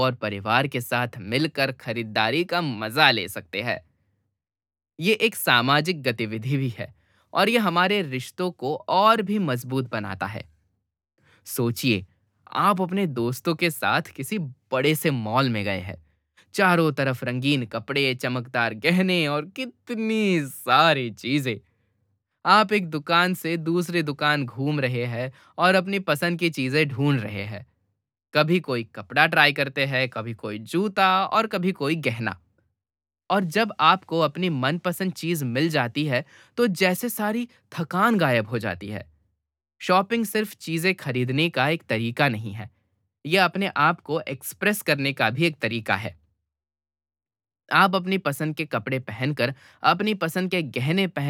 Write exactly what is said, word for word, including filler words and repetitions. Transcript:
और परिवार के साथ मिलकर खरीदारी का मजा ले सकते हैं। ये एक सामाजिक गतिविधि भी है और ये हमारे रिश्तों को और भी मजबूत बनाता है। सोचिए, आप अपने दोस्तों के साथ किसी बड़े से मॉल में गए हैं। चारों तरफ रंगीन कपड़े, चमकदार गहने और कितनी सारी चीजें। आप एक दुकान से दूसरी दुकान घूम रहे हैं और अपनी पसंद की चीजें ढूंढ रहे हैं। कभी कोई कपड़ा ट्राई करते हैं, कभी कोई जूता और कभी कोई गहना। और जब आपको अपनी मनपसंद चीज मिल जाती है, तो जैसे सारी थकान गायब हो जाती है। शॉपिंग सिर्फ चीजें खरीदने का एक तरीका नहीं है, यह अपने आप को एक्सप्रेस करने का भी एक तरीका है। आप अपनी पसंद के कपड़े पहनकर, अपनी पसंद के गहने पहन